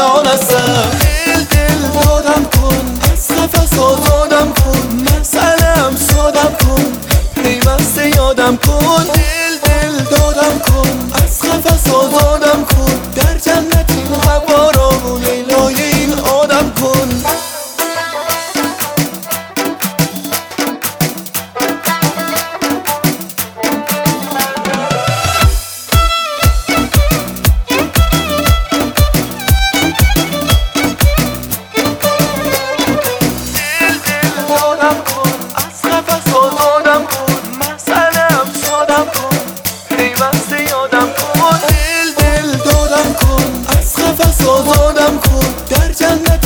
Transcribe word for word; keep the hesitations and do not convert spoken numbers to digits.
جان هستم. دل دل دادم کن، از قفس آزادم کن، مسئله‌ام سادم کن، پیوسته یادم کن. دل دل دادم کن، از قفس آزادم کن، در جنت این هوا را لیلای این آدم کن. آزادم کن، در جنت